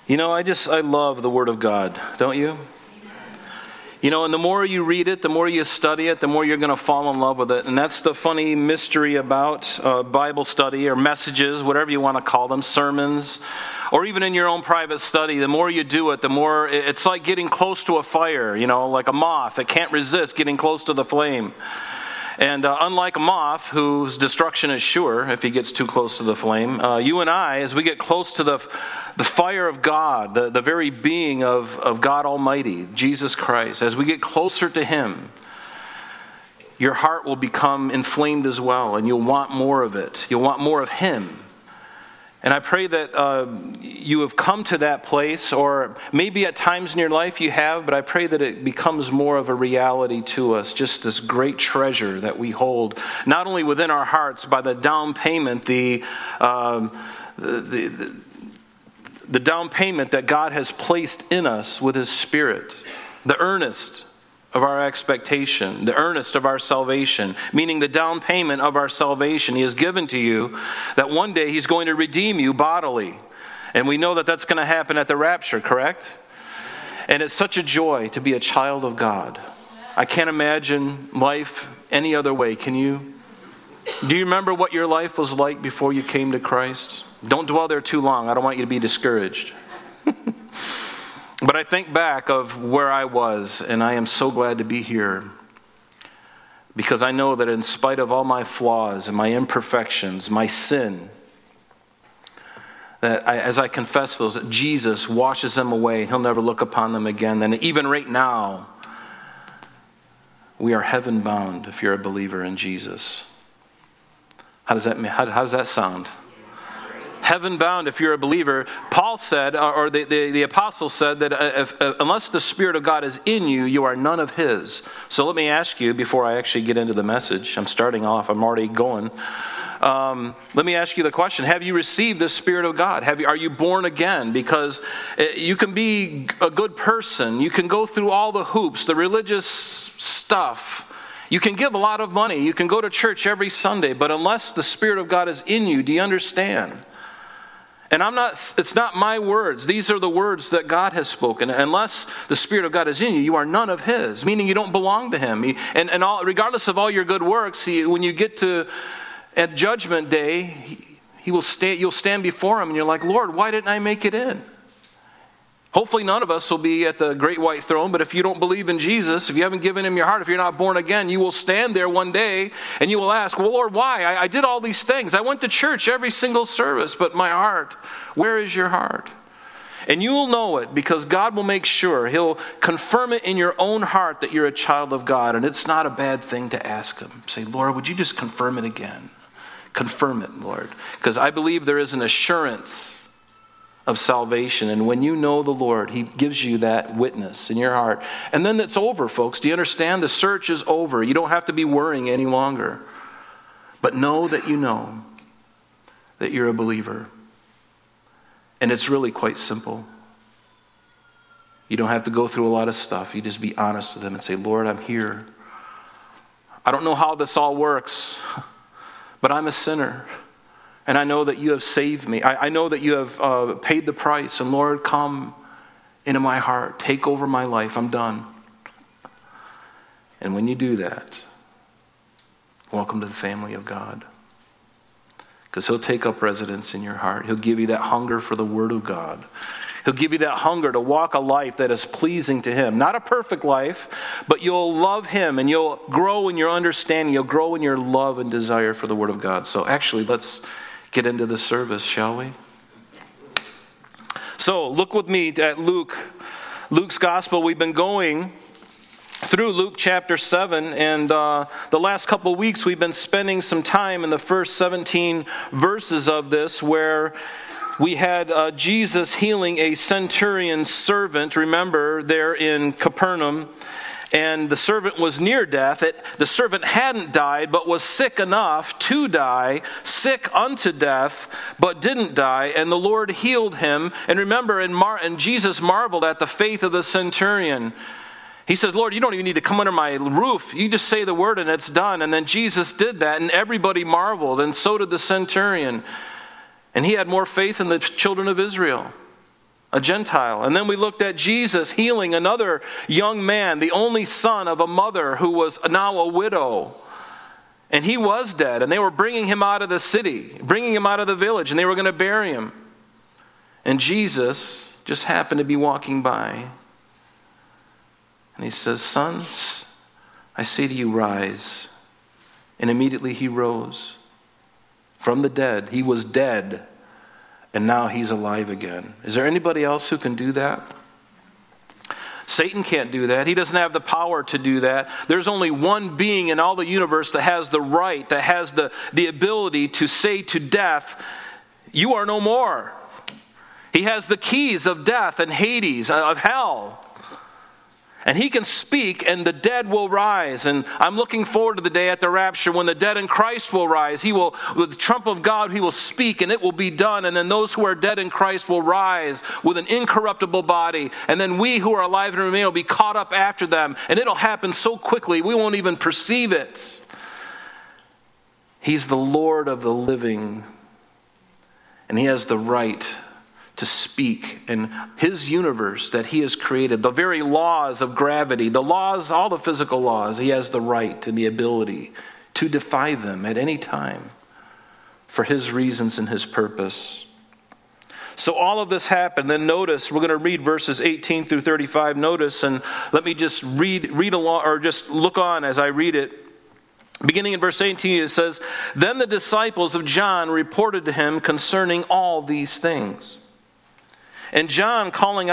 You know, I love the Word of God, don't you? You know, and the more you read it, the more you study it, the more you're going to fall in love with it. And that's the funny mystery about Bible study or messages, whatever you want to call them, sermons, or even in your own private study. The more you do it, the more it's like getting close to a fire, you know, like a moth that can't resist getting close to the flame. And unlike a moth, whose destruction is sure if he gets too close to the flame, you and I, as we get close to the fire of God, the very being of God Almighty, Jesus Christ, as we get closer to Him, your heart will become inflamed as well, and you'll want more of it. You'll want more of Him. And I pray that you have come to that place, or maybe at times in your life you have, but I pray that it becomes more of a reality to us, just this great treasure that we hold, not only within our hearts by the down payment, the down payment that God has placed in us with His Spirit, the earnest of our expectation, the earnest of our salvation, meaning the down payment of our salvation He has given to you, that one day He's going to redeem you bodily. And we know that that's going to happen at the rapture, correct? And it's such a joy to be a child of God. I can't imagine life any other way, can you? Do you remember what your life was like before you came to Christ? Don't dwell there too long. I don't want you to be discouraged. But I think back of where I was, and I am so glad to be here, because I know that in spite of all my flaws and my imperfections, my sin, that as I confess those, that Jesus washes them away. He'll never look upon them again. And even right now, we are heaven bound if you're a believer in Jesus. How does that sound? Heaven bound if you're a believer. Paul said, or the apostle said, that unless the Spirit of God is in you, you are none of His. So let me ask you, before I actually get into the message, I'm starting off, I'm already going. Let me ask you the question, have you received the Spirit of God? Are you born again? Because you can be a good person, you can go through all the hoops, the religious stuff, you can give a lot of money, you can go to church every Sunday, but unless the Spirit of God is in you, do you understand? And it's not my words. These are the words that God has spoken. Unless the Spirit of God is in you, you are none of His, meaning you don't belong to Him. Regardless of all your good works, when you get to at Judgment Day, you'll stand before Him and you're like, Lord, why didn't I make it in? Hopefully none of us will be at the great white throne, but if you don't believe in Jesus, if you haven't given Him your heart, if you're not born again, you will stand there one day and you will ask, well, Lord, why? I did all these things. I went to church every single service, but my heart, where is your heart? And you will know it because God will make sure. He'll confirm it in your own heart that you're a child of God, and it's not a bad thing to ask Him. Say, Lord, would you just confirm it again? Confirm it, Lord. Because I believe there is an assurance of salvation. And when you know the Lord, He gives you that witness in your heart. And then it's over, folks. Do you understand? The search is over. You don't have to be worrying any longer. But know that you're a believer. And it's really quite simple. You don't have to go through a lot of stuff. You just be honest with Him and say, Lord, I'm here. I don't know how this all works, but I'm a sinner. And I know that you have saved me. I know that you have paid the price. And Lord, come into my heart. Take over my life. I'm done. And when you do that, welcome to the family of God. Because He'll take up residence in your heart. He'll give you that hunger for the Word of God. He'll give you that hunger to walk a life that is pleasing to Him. Not a perfect life, but you'll love Him and you'll grow in your understanding. You'll grow in your love and desire for the Word of God. So actually, let's get into the service, shall we? So look with me at Luke's Gospel. We've been going through Luke chapter 7, and the last couple of weeks we've been spending some time in the first 17 verses of this, where we had Jesus healing a centurion's servant, remember, there in Capernaum. And the servant was near death. The servant hadn't died, but was sick enough to die, sick unto death, but didn't die. And the Lord healed him. And remember, and Jesus marveled at the faith of the centurion. He says, Lord, you don't even need to come under my roof. You just say the word and it's done. And then Jesus did that, and everybody marveled, and so did the centurion. And he had more faith than the children of Israel. a Gentile. And then we looked at Jesus healing another young man, the only son of a mother who was now a widow. And he was dead, and they were bringing him out of the city, bringing him out of the village, and they were going to bury him. And Jesus just happened to be walking by. And he says, "Son, I say to you, rise." And immediately he rose from the dead. He was dead, and now he's alive again. Is there anybody else who can do that? Satan can't do that. He doesn't have the power to do that. There's only one being in all the universe that has the right, that has the ability to say to death, "You are no more." He has the keys of death and Hades, of hell. And he can speak, and the dead will rise. And I'm looking forward to the day at the rapture when the dead in Christ will rise. He will, with the trump of God, he will speak, and it will be done. And then those who are dead in Christ will rise with an incorruptible body. And then we who are alive and remain will be caught up after them. And it'll happen so quickly, we won't even perceive it. He's the Lord of the living, and he has the right to speak in his universe that he has created. The very laws of gravity, the laws, all the physical laws, he has the right and the ability to defy them at any time for his reasons and his purpose. So all of this happened. Then notice, we're going to read verses 18 through 35. Notice, and let me just read along, or just look on as I read it. Beginning in verse 18, it says, "Then the disciples of John reported to him concerning all these things. And John, calling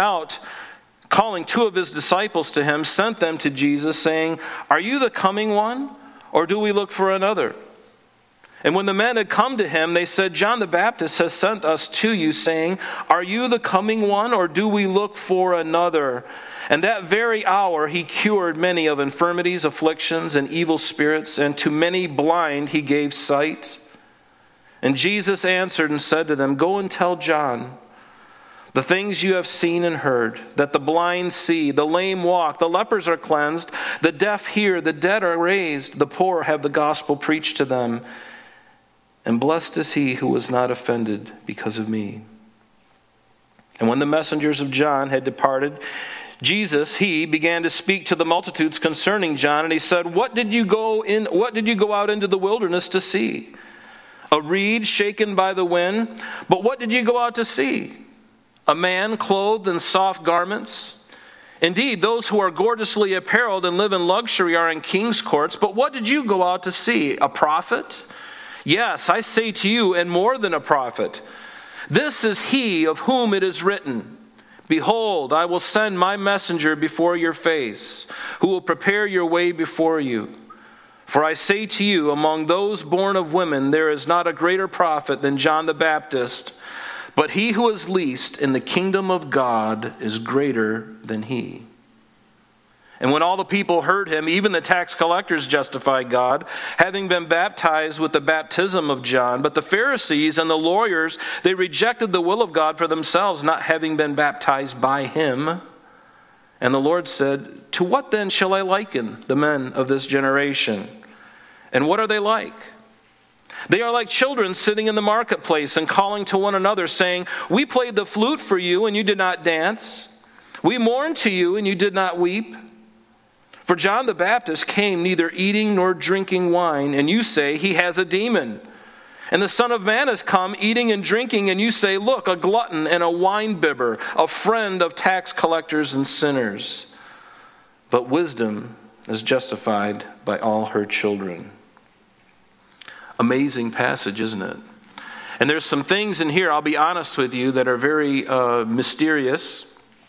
two of his disciples to him, sent them to Jesus, saying, 'Are you the coming one, or do we look for another?' And when the men had come to him, they said, 'John the Baptist has sent us to you, saying, Are you the coming one, or do we look for another?' And that very hour he cured many of infirmities, afflictions, and evil spirits, and to many blind he gave sight. And Jesus answered and said to them, 'Go and tell John the things you have seen and heard, that the blind see, the lame walk, the lepers are cleansed, the deaf hear, the dead are raised, the poor have the gospel preached to them. And blessed is he who was not offended because of me.' And when the messengers of John had departed, Jesus, he began to speak to the multitudes concerning John, and he said, What did you go out into the wilderness to see? A reed shaken by the wind? But what did you go out to see? A man clothed in soft garments? Indeed, those who are gorgeously apparelled and live in luxury are in king's courts. But what did you go out to see? A prophet? Yes, I say to you, and more than a prophet. This is he of whom it is written, Behold, I will send my messenger before your face, who will prepare your way before you. For I say to you, among those born of women, there is not a greater prophet than John the Baptist. But he who is least in the kingdom of God is greater than he.' And when all the people heard him, even the tax collectors justified God, having been baptized with the baptism of John. But the Pharisees and the lawyers, they rejected the will of God for themselves, not having been baptized by him. And the Lord said, 'To what then shall I liken the men of this generation? And what are they like? They are like children sitting in the marketplace and calling to one another, saying, We played the flute for you, and you did not dance. We mourned to you, and you did not weep. For John the Baptist came neither eating nor drinking wine, and you say, He has a demon. And the Son of Man has come eating and drinking, and you say, Look, a glutton and a winebibber, a friend of tax collectors and sinners. But wisdom is justified by all her children.'" Amazing passage, isn't it? And there's some things in here, I'll be honest with you, that are very mysterious.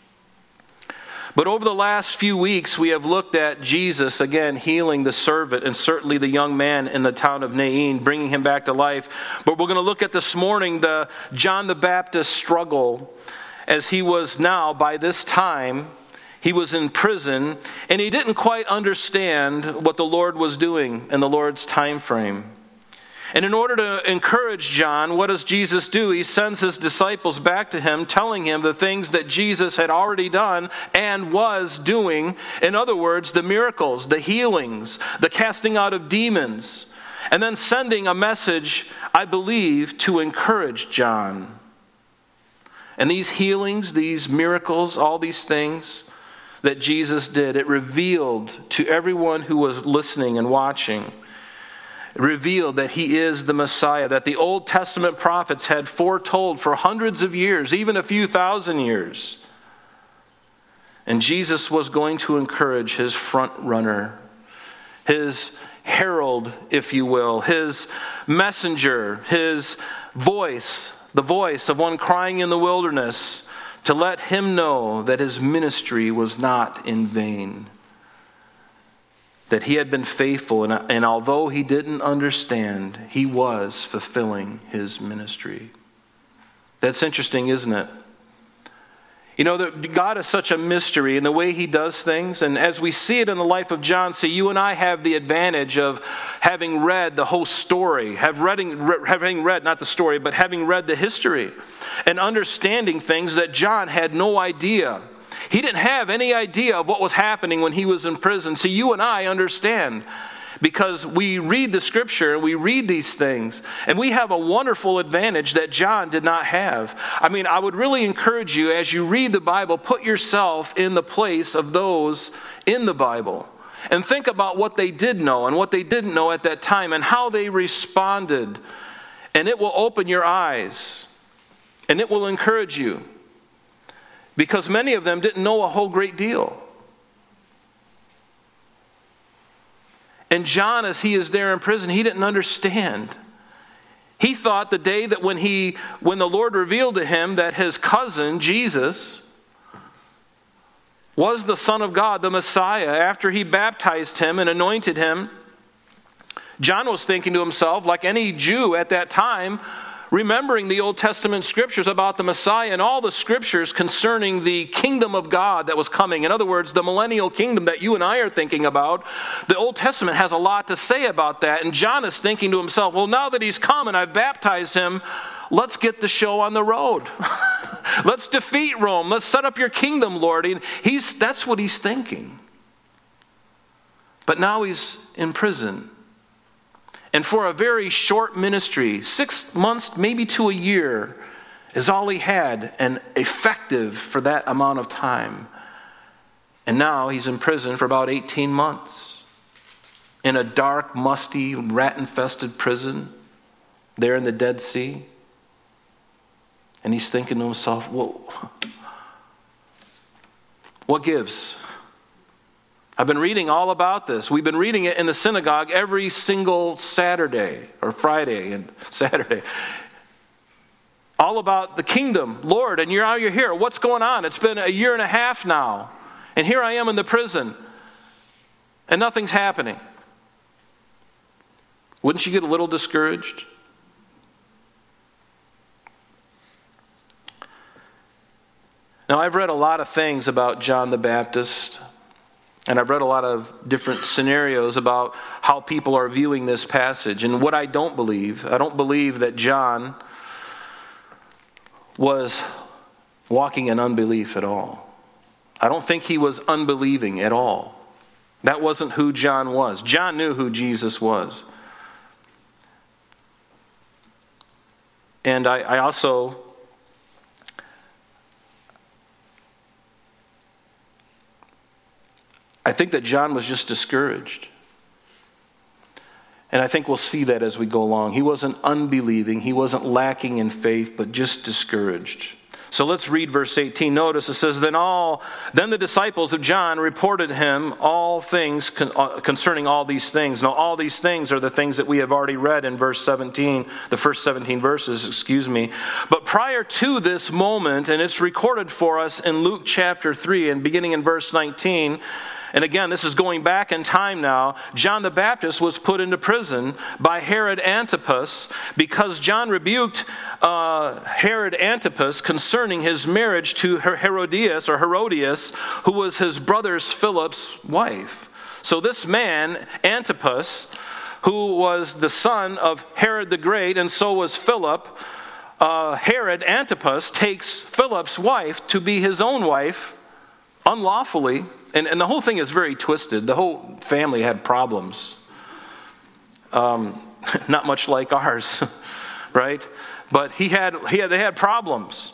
But over the last few weeks, we have looked at Jesus, again, healing the servant and certainly the young man in the town of Nain, bringing him back to life. But we're going to look at this morning the John the Baptist struggle, as he was now, by this time, he was in prison, and he didn't quite understand what the Lord was doing in the Lord's time frame. And in order to encourage John, what does Jesus do? He sends his disciples back to him, telling him the things that Jesus had already done and was doing. In other words, the miracles, the healings, the casting out of demons. And then sending a message, I believe, to encourage John. And these healings, these miracles, all these things that Jesus did, it revealed to everyone who was listening and watching, it revealed that he is the Messiah, that the Old Testament prophets had foretold for hundreds of years, even a few thousand years. And Jesus was going to encourage his front runner, his herald, if you will, his messenger, his voice, the voice of one crying in the wilderness, to let him know that his ministry was not in vain, that he had been faithful, and although he didn't understand, he was fulfilling his ministry. That's interesting, isn't it? You know, God is such a mystery in the way he does things. And as we see it in the life of John, see, you and I have the advantage of having read the whole story, having read, not the story, but having read the history and understanding things that John had no idea. He didn't have any idea of what was happening when he was in prison. See, you and I understand, because we read the scripture and we read these things, and we have a wonderful advantage that John did not have. I mean, I would really encourage you, as you read the Bible, put yourself in the place of those in the Bible and think about what they did know and what they didn't know at that time and how they responded. And it will open your eyes and it will encourage you, because many of them didn't know a whole great deal. And John, as he is there in prison, he didn't understand. He thought the day that when the Lord revealed to him that his cousin, Jesus, was the Son of God, the Messiah, after he baptized him and anointed him, John was thinking to himself, like any Jew at that time, remembering the Old Testament scriptures about the Messiah and all the scriptures concerning the kingdom of God that was coming. In other words, the millennial kingdom that you and I are thinking about, the Old Testament has a lot to say about that. And John is thinking to himself, well, now that he's come and I've baptized him, let's get the show on the road. Let's defeat Rome. Let's set up your kingdom, Lord. And that's what he's thinking. But now he's in prison. And for a very short ministry, 6 months, maybe to a year, is all he had, and effective for that amount of time. And now he's in prison for about 18 months. In a dark, musty, rat-infested prison, there in the Dead Sea. And he's thinking to himself, whoa, what gives? I've been reading all about this. We've been reading it in the synagogue every single Saturday or Friday and Saturday. All about the kingdom, Lord, and you're here. What's going on? It's been a year and a half now. And here I am in the prison. And nothing's happening. Wouldn't you get a little discouraged? Now, I've read a lot of things about John the Baptist. And I've read a lot of different scenarios about how people are viewing this passage. And what I don't believe that John was walking in unbelief at all. I don't think he was unbelieving at all. That wasn't who John was. John knew who Jesus was. And I also... I think that John was just discouraged. And I think we'll see that as we go along. He wasn't unbelieving. He wasn't lacking in faith, but just discouraged. So let's read verse 18. Notice it says, Then the disciples of John reported him all things concerning all these things. Now all these things are the things that we have already read in verse 17, the first 17 verses, But prior to this moment, and it's recorded for us in Luke chapter 3 and beginning in verse 19, and again, this is going back in time now. John the Baptist was put into prison by Herod Antipas because John rebuked Herod Antipas concerning his marriage to Herodias, who was his brother Philip's wife. So this man, Antipas, who was the son of Herod the Great, and so was Philip, Herod Antipas takes Philip's wife to be his own wife, unlawfully, and the whole thing is very twisted. The whole family had problems. Not much like ours, right? But they had problems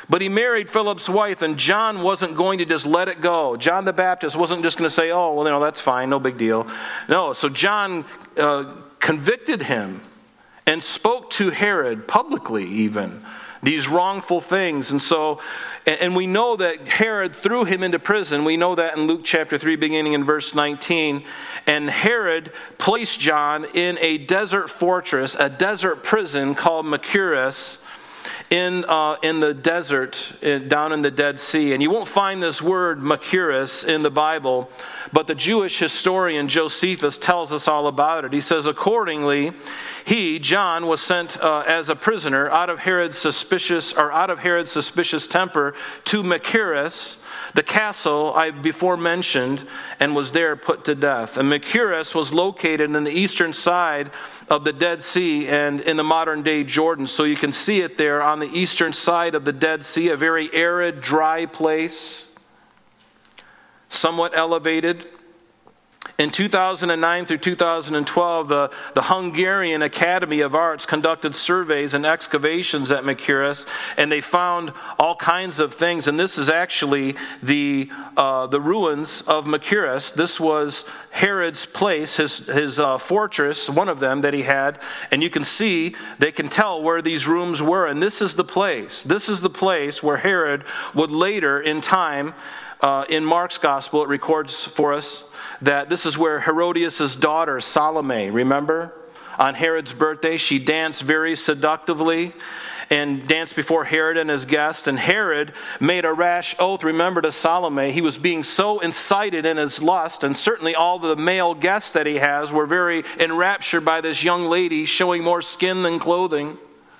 But he married Philip's wife, and John wasn't going to just let it go. John the Baptist wasn't just going to say, oh, well, that's fine, no big deal. No, so John convicted him and spoke to Herod publicly even these wrongful things. And we know that Herod threw him into prison. We know that in Luke chapter 3, beginning in verse 19. And Herod placed John in a desert fortress, a desert prison called Machaerus, in the desert, down in the Dead Sea. And you won't find this word Machaerus in the Bible, but the Jewish historian Josephus tells us all about it. He says, accordingly, he, John, was sent as a prisoner out of Herod's suspicious temper to Machaerus, the castle I before mentioned, and was there put to death. And Machaerus was located in the eastern side of the Dead Sea and in the modern day Jordan. So you can see it there on the eastern side of the Dead Sea, a very arid, dry place, somewhat elevated. In 2009 through 2012, the Hungarian Academy of Arts conducted surveys and excavations at Machaerus, and they found all kinds of things. And this is actually the ruins of Machaerus. This was Herod's place, his fortress, one of them that he had. And you can see, they can tell where these rooms were. And this is the place. This is the place where Herod would later in time, in Mark's gospel, it records for us that this is where Herodias' daughter, Salome, remember? On Herod's birthday, she danced very seductively and danced before Herod and his guests. And Herod made a rash oath, remember, to Salome. He was being so incited in his lust, and certainly all the male guests that he has were very enraptured by this young lady showing more skin than clothing.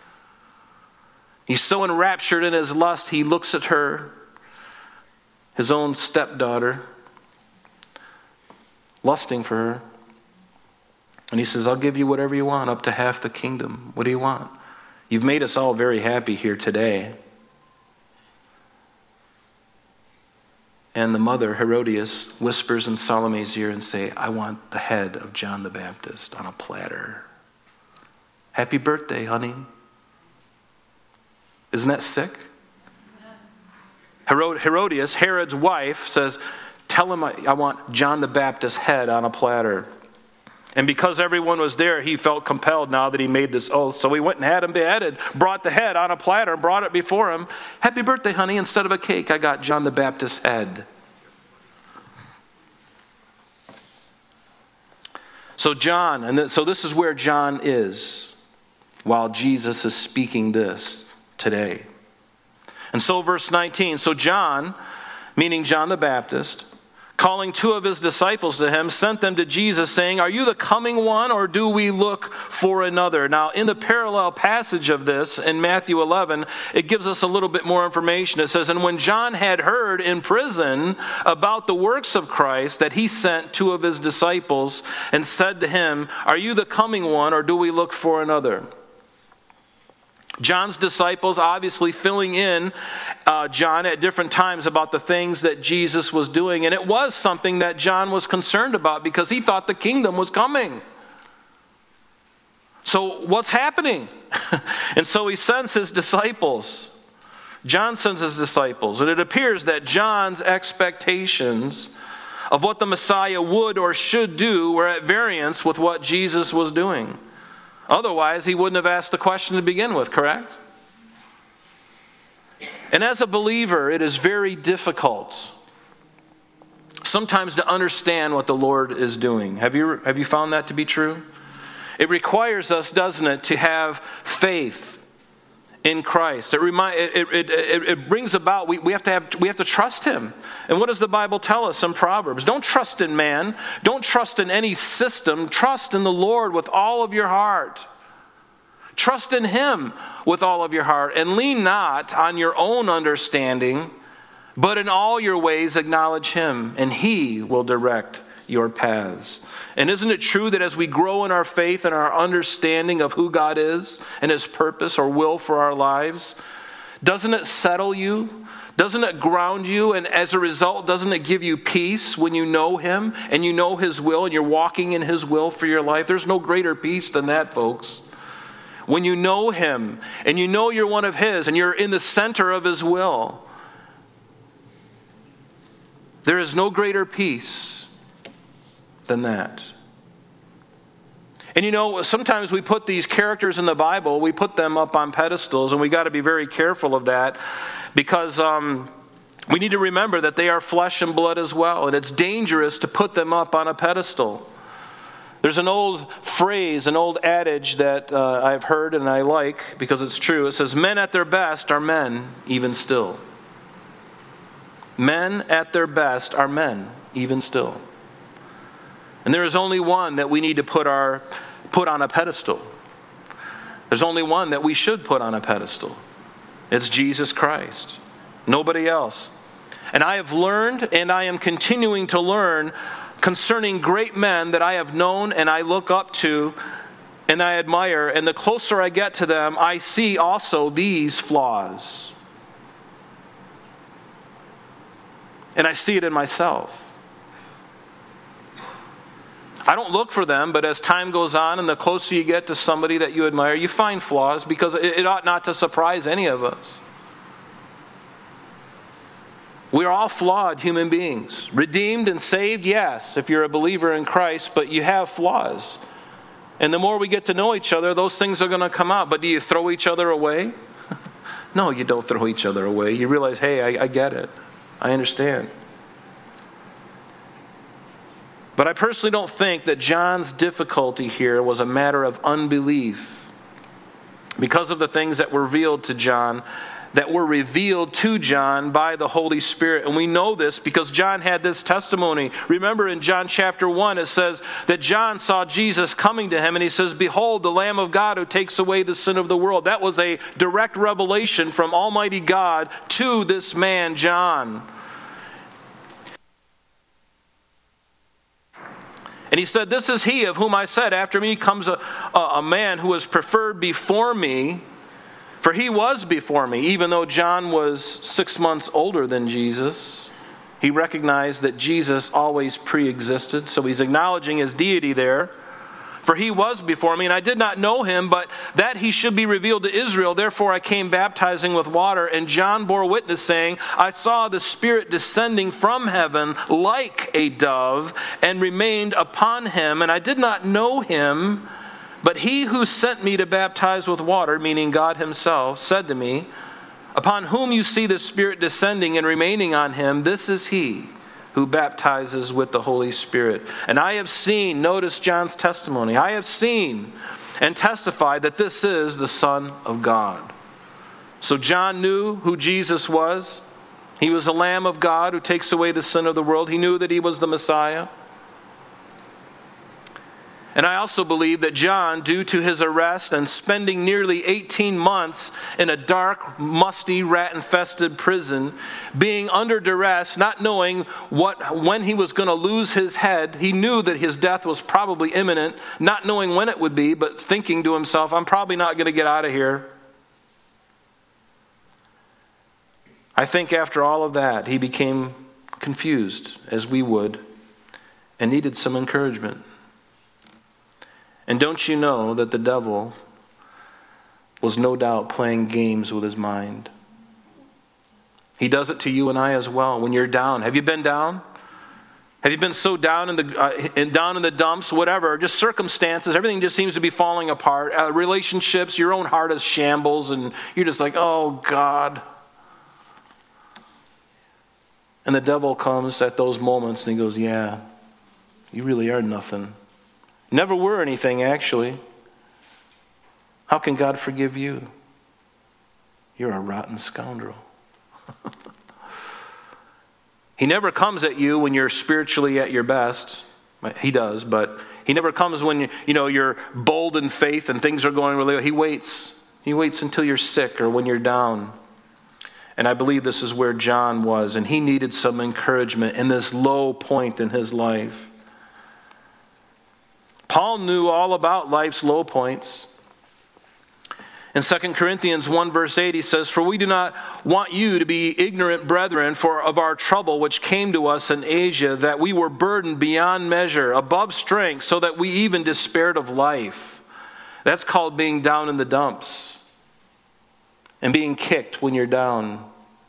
He's so enraptured in his lust, he looks at her, his own stepdaughter, lusting for her. And he says, I'll give you whatever you want, up to half the kingdom. What do you want? You've made us all very happy here today. And the mother, Herodias, whispers in Salome's ear and say, I want the head of John the Baptist on a platter. Happy birthday, honey. Isn't that sick? Herodias, Herod's wife, says, tell him I want John the Baptist's head on a platter. And because everyone was there, he felt compelled now that he made this oath. So he went and had him beheaded, brought the head on a platter, and brought it before him. Happy birthday, honey. Instead of a cake, I got John the Baptist's head. So so this is where John is while Jesus is speaking this today. And so verse 19, so John, meaning John the Baptist, calling two of his disciples to him, sent them to Jesus, saying, are you the coming one, or do we look for another? Now, in the parallel passage of this, in Matthew 11, it gives us a little bit more information. It says, and when John had heard in prison about the works of Christ, that he sent two of his disciples and said to him, are you the coming one, or do we look for another? John's disciples obviously filling in John at different times about the things that Jesus was doing. And it was something that John was concerned about because he thought the kingdom was coming. So what's happening? And so he sends his disciples. John sends his disciples. And it appears that John's expectations of what the Messiah would or should do were at variance with what Jesus was doing. Otherwise, he wouldn't have asked the question to begin with, correct? And as a believer, it is very difficult sometimes to understand what the Lord is doing. Have you found that to be true? It requires us, doesn't it, to have faith in Christ. It brings about, we have to trust him. And what does the Bible tell us in Proverbs? Don't trust in man. Don't trust in any system. Trust in the Lord with all of your heart. Trust in him with all of your heart. And lean not on your own understanding, but in all your ways acknowledge him, and he will direct your paths. And isn't it true that as we grow in our faith and our understanding of who God is and his purpose or will for our lives, doesn't it settle you? Doesn't it ground you? And as a result, doesn't it give you peace when you know him and you know his will and you're walking in his will for your life? There's no greater peace than that, folks. when you know him and you know you're one of his and you're in the center of his will. There is no greater peace than that. And you know, sometimes we put these characters in the Bible, we put them up on pedestals, and we got to be very careful of that because we need to remember that they are flesh and blood as well, and it's dangerous to put them up on a pedestal. There's an old phrase, an old adage that I've heard and I like because it's true. It says, men at their best are men even still. Men at their best are men even still. And there is only one that we need to put on a pedestal. There's only one that we should put on a pedestal. It's Jesus Christ. Nobody else. And I have learned and I am continuing to learn concerning great men that I have known and I look up to and I admire. And the closer I get to them, I see also these flaws. And I see it in myself. I don't look for them, but as time goes on and the closer you get to somebody that you admire, you find flaws because it ought not to surprise any of us. We are all flawed human beings. Redeemed and saved, yes, if you're a believer in Christ, but you have flaws. And the more we get to know each other, those things are going to come out. But do you throw each other away? No, you don't throw each other away. You realize, hey, I get it. I understand. But I personally don't think that John's difficulty here was a matter of unbelief. Because of the things that were revealed to John by the Holy Spirit. And we know this because John had this testimony. Remember in John chapter 1, it says that John saw Jesus coming to him and he says, behold, the Lamb of God who takes away the sin of the world. That was a direct revelation from Almighty God to this man, John. And he said, this is he of whom I said, after me comes a man who was preferred before me. For he was before me, even though John was 6 months older than Jesus. He recognized that Jesus always pre-existed, so he's acknowledging his deity there. For he was before me, and I did not know him, but that he should be revealed to Israel. Therefore I came baptizing with water, and John bore witness, saying, I saw the Spirit descending from heaven like a dove, and remained upon him, and I did not know him. But he who sent me to baptize with water, meaning God himself, said to me, upon whom you see the Spirit descending and remaining on him, this is he who baptizes with the Holy Spirit. And I have seen, notice John's testimony, I have seen and testified that this is the Son of God. So John knew who Jesus was. He was the Lamb of God who takes away the sin of the world. He knew that he was the Messiah. And I also believe that John, due to his arrest and spending nearly 18 months in a dark, musty, rat-infested prison, being under duress, not knowing when he was going to lose his head, he knew that his death was probably imminent, not knowing when it would be, but thinking to himself, I'm probably not going to get out of here. I think after all of that, he became confused, as we would, and needed some encouragement. And don't you know that the devil was no doubt playing games with his mind? He does it to you and I as well when you're down. Have you been down? Have you been so down in the dumps, whatever, just circumstances, everything just seems to be falling apart. Relationships, your own heart is shambles, and you're just like, oh God. And the devil comes at those moments and he goes, yeah, you really are nothing. Never were anything, actually. How can God forgive you? You're a rotten scoundrel. He never comes at you when you're spiritually at your best. He does, but he never comes when you're bold in faith and things are going really well. He waits. He waits until you're sick or when you're down. And I believe this is where John was, and he needed some encouragement in this low point in his life. Paul knew all about life's low points. In 2 Corinthians 1 verse 8 he says, for we do not want you to be ignorant, brethren, of our trouble which came to us in Asia, that we were burdened beyond measure, above strength, so that we even despaired of life. That's called being down in the dumps and being kicked when you're down.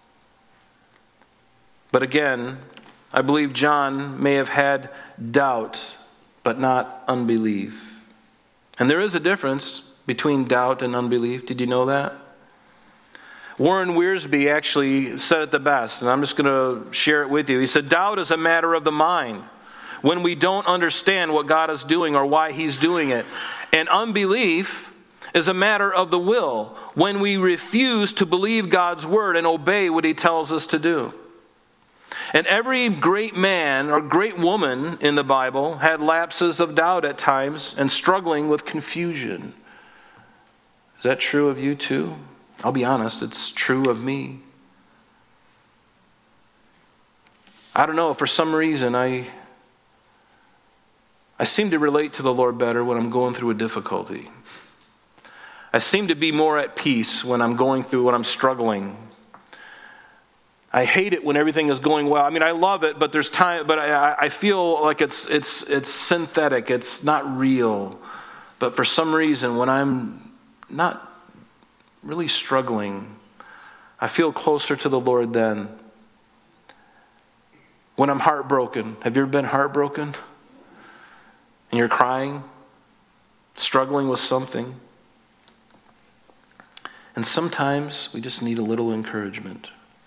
But again, I believe John may have had doubt, but not unbelief. And there is a difference between doubt and unbelief. Did you know that? Warren Wiersbe actually said it the best, and I'm just going to share it with you. He said, doubt is a matter of the mind when we don't understand what God is doing or why He's doing it. And unbelief is a matter of the will when we refuse to believe God's word and obey what He tells us to do. And every great man or great woman in the Bible had lapses of doubt at times and struggling with confusion. Is that true of you too? I'll be honest, it's true of me. I don't know, for some reason I seem to relate to the Lord better when I'm going through a difficulty. I seem to be more at peace when I'm struggling. I hate it when everything is going well. I mean, I love it, but there's time. But I feel like it's synthetic. It's not real. But for some reason, when I'm not really struggling, I feel closer to the Lord then. When I'm heartbroken, have you ever been heartbroken? And you're crying, struggling with something. And sometimes we just need a little encouragement.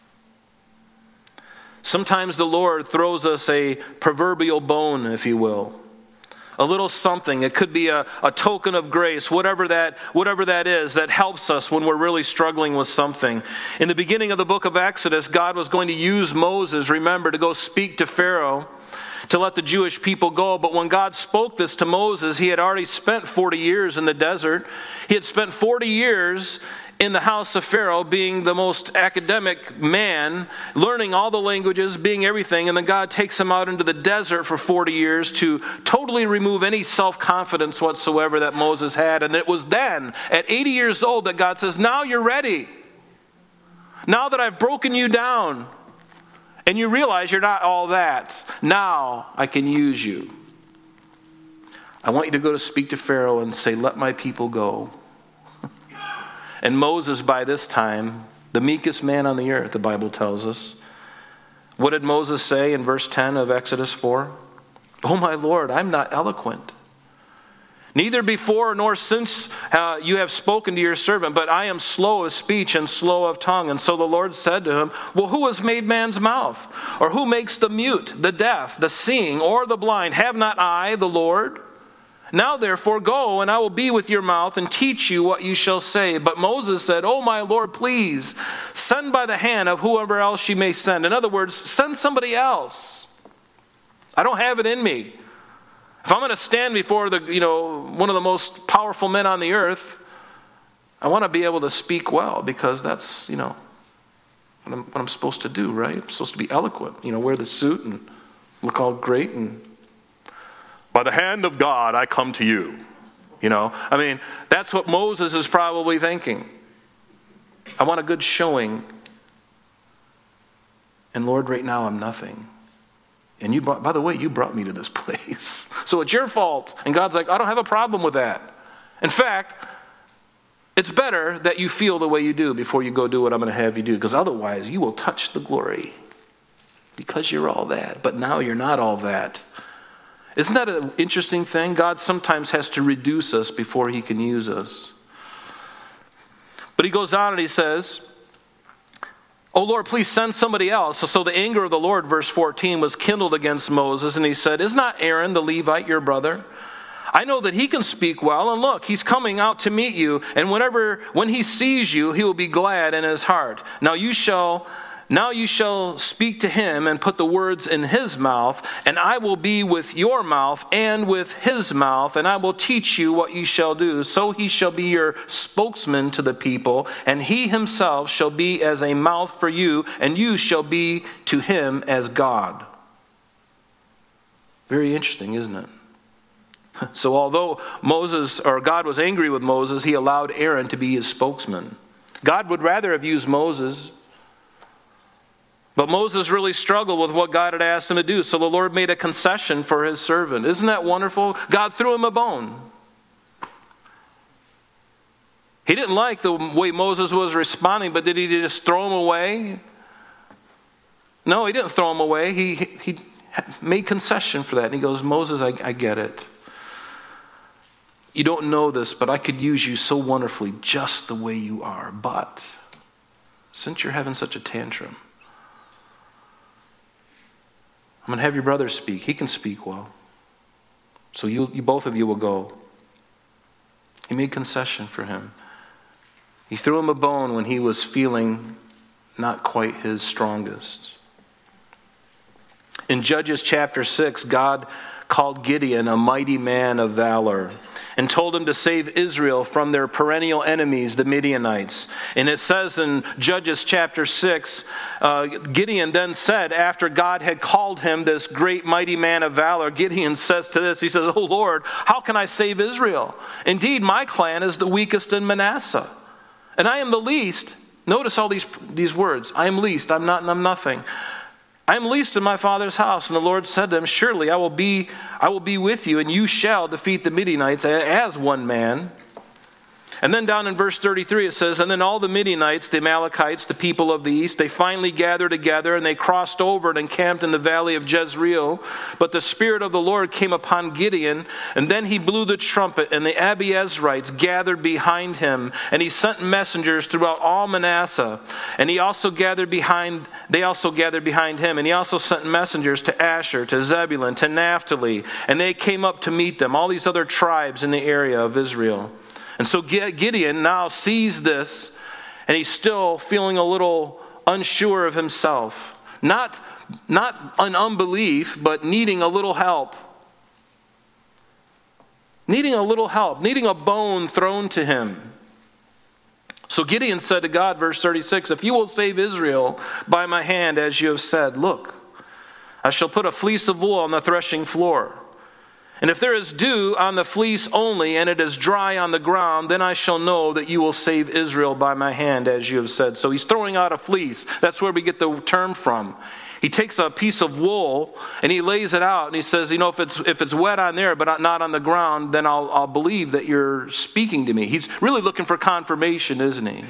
Sometimes the Lord throws us a proverbial bone, if you will. A little something. It could be a token of grace, whatever that is, that helps us when we're really struggling with something. In the beginning of the book of Exodus, God was going to use Moses, remember, to go speak to Pharaoh, to let the Jewish people go. But when God spoke this to Moses, he had already spent 40 years in the desert. He had spent 40 years in the house of Pharaoh, being the most academic man, learning all the languages, being everything, and then God takes him out into the desert for 40 years to totally remove any self-confidence whatsoever that Moses had. And it was then, at 80 years old, that God says, now you're ready. Now that I've broken you down, and you realize you're not all that, now I can use you. I want you to go to speak to Pharaoh and say, let my people go. And Moses, by this time, the meekest man on the earth, the Bible tells us. What did Moses say in verse 10 of Exodus 4? Oh my Lord, I'm not eloquent. Neither before nor since you have spoken to your servant, but I am slow of speech and slow of tongue. And so the Lord said to him, well, who has made man's mouth? Or who makes the mute, the deaf, the seeing, or the blind? Have not I, the Lord? Now therefore go, and I will be with your mouth and teach you what you shall say. But Moses said, oh my Lord, please send by the hand of whoever else you may send. In other words, send somebody else. I don't have it in me. If I'm going to stand before one of the most powerful men on the earth, I want to be able to speak well, because that's, what I'm supposed to do, right? I'm supposed to be eloquent, wear the suit and look all great, and by the hand of God, I come to you. That's what Moses is probably thinking. I want a good showing. And Lord, right now I'm nothing. And by the way, you brought me to this place. So it's your fault. And God's like, I don't have a problem with that. In fact, it's better that you feel the way you do before you go do what I'm going to have you do. Because otherwise, you will touch the glory. Because you're all that. But now you're not all that. Isn't that an interesting thing? God sometimes has to reduce us before he can use us. But he goes on and he says, oh Lord, please send somebody else. So the anger of the Lord, verse 14, was kindled against Moses. And he said, is not Aaron the Levite your brother? I know that he can speak well. And look, he's coming out to meet you. And when he sees you, he will be glad in his heart. Now you shall speak to him and put the words in his mouth, and I will be with your mouth and with his mouth, and I will teach you what you shall do. So he shall be your spokesman to the people, and he himself shall be as a mouth for you, and you shall be to him as God. Very interesting, isn't it? So although God was angry with Moses, he allowed Aaron to be his spokesman. God would rather have used Moses, but Moses really struggled with what God had asked him to do. So the Lord made a concession for his servant. Isn't that wonderful? God threw him a bone. He didn't like the way Moses was responding, but did he just throw him away? No, he didn't throw him away. He made concession for that. And he goes, Moses, I get it. You don't know this, but I could use you so wonderfully just the way you are. But since you're having such a tantrum, I'm going to have your brother speak. He can speak well. So you both of you will go. He made concession for him. He threw him a bone when he was feeling not quite his strongest. In Judges chapter 6, God called Gideon a mighty man of valor and told him to save Israel from their perennial enemies, the Midianites. And it says in Judges chapter 6, Gideon then said, after God had called him this great mighty man of valor, Gideon says to this, he says, "Oh Lord, how can I save Israel? Indeed, my clan is the weakest in Manasseh, and I am the least." Notice all these words. I am least, I'm not, and I'm nothing. I am least in my father's house. And the Lord said to him, surely I will be with you, and you shall defeat the Midianites as one man. And then down in verse 33 it says, and then all the Midianites, the Amalekites, the people of the east, they finally gathered together, and they crossed over and encamped in the valley of Jezreel. But the Spirit of the Lord came upon Gideon, and then he blew the trumpet, and the Abiezrites gathered behind him, and he sent messengers throughout all Manasseh. And they also gathered behind him, and he also sent messengers to Asher, to Zebulun, to Naphtali, and they came up to meet them, all these other tribes in the area of Israel. And so Gideon now sees this, and he's still feeling a little unsure of himself. Not an unbelief, but needing a little help. Needing a little help, needing a bone thrown to him. So Gideon said to God, verse 36, if you will save Israel by my hand, as you have said, look, I shall put a fleece of wool on the threshing floor. And if there is dew on the fleece only, and it is dry on the ground, then I shall know that you will save Israel by my hand, as you have said. So he's throwing out a fleece. That's where we get the term from. He takes a piece of wool and he lays it out, and he says, if it's wet on there but not on the ground, then I'll believe that you're speaking to me. He's really looking for confirmation, isn't he?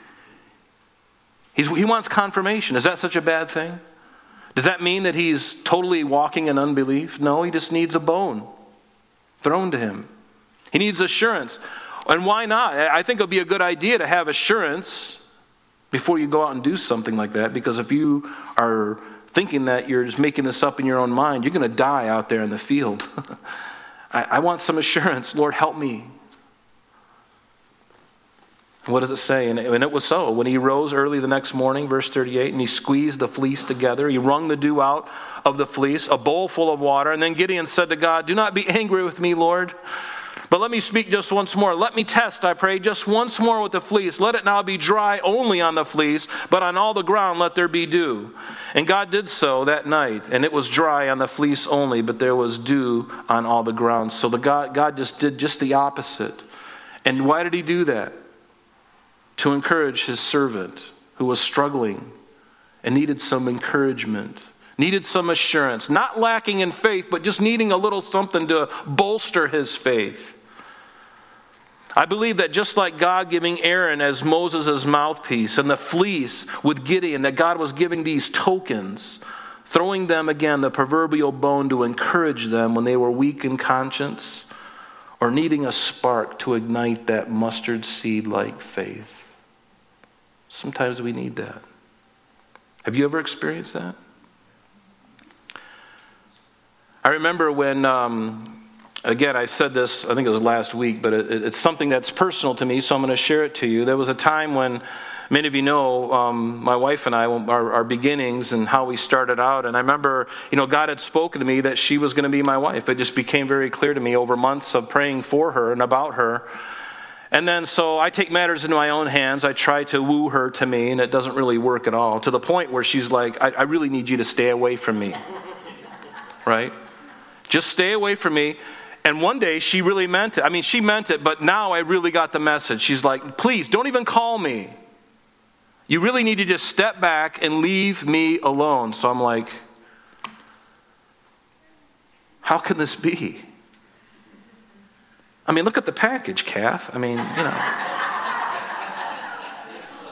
He wants confirmation. Is that such a bad thing? Does that mean that he's totally walking in unbelief? No, he just needs a bone thrown to him. He needs assurance. And why not? I think it'll be a good idea to have assurance before you go out and do something like that, because if you are thinking that you're just making this up in your own mind, you're going to die out there in the field. I want some assurance. Lord, help me. What does it say? And it was so. When he rose early the next morning, verse 38, and he squeezed the fleece together, he wrung the dew out of the fleece, a bowl full of water. And then Gideon said to God, do not be angry with me, Lord, but let me speak just once more. Let me test, I pray, just once more with the fleece. Let it now be dry only on the fleece, but on all the ground let there be dew. And God did so that night, and it was dry on the fleece only, but there was dew on all the ground. So God just did just the opposite. And why did he do that? To encourage his servant who was struggling and needed some encouragement, needed some assurance, not lacking in faith, but just needing a little something to bolster his faith. I believe that just like God giving Aaron as Moses' mouthpiece and the fleece with Gideon, that God was giving these tokens, throwing them again the proverbial bone to encourage them when they were weak in conscience or needing a spark to ignite that mustard seed-like faith. Sometimes we need that. Have you ever experienced that? I remember when, again, I said this, I think it was last week, but it's something that's personal to me, so I'm going to share it to you. There was a time when, many of you know, my wife and I, our beginnings and how we started out, and I remember, God had spoken to me that she was going to be my wife. It just became very clear to me over months of praying for her and about her. And then so I take matters into my own hands. I try to woo her to me, and it doesn't really work at all, to the point where she's like, I really need you to stay away from me. Right? Just stay away from me. And one day she really meant it. I mean, she meant it, but now I really got the message. She's like, please, don't even call me. You really need to just step back and leave me alone. So I'm like, how can this be? I mean, look at the package, Kath. I mean,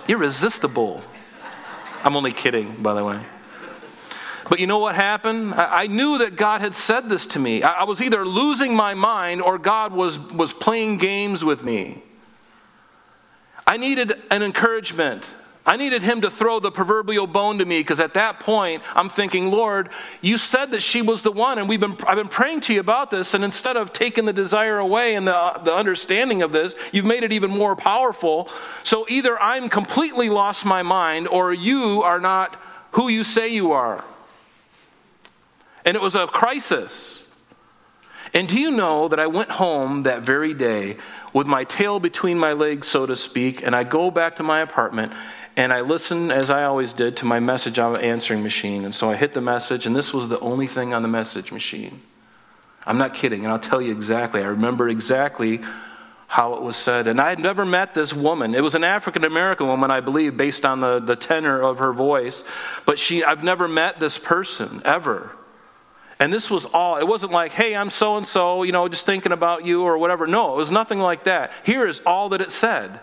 Irresistible. I'm only kidding, by the way. But you know what happened? I knew that God had said this to me. I was either losing my mind or God was playing games with me. I needed an encouragement. I needed him to throw the proverbial bone to me, because at that point I'm thinking, Lord, you said that she was the one, and I've been praying to you about this, and instead of taking the desire away and the understanding of this, you've made it even more powerful. So either I'm completely lost my mind or you are not who you say you are. And it was a crisis. And do you know that I went home that very day with my tail between my legs, so to speak, and I go back to my apartment and I listen, as I always did, to my message on the answering machine. And so I hit the message, and this was the only thing on the message machine. I'm not kidding, and I'll tell you exactly. I remember exactly how it was said. And I had never met this woman. It was an African-American woman, I believe, based on the tenor of her voice. But I've never met this person, ever. And this was all. It wasn't like, hey, I'm so-and-so, just thinking about you or whatever. No, it was nothing like that. Here is all that it said.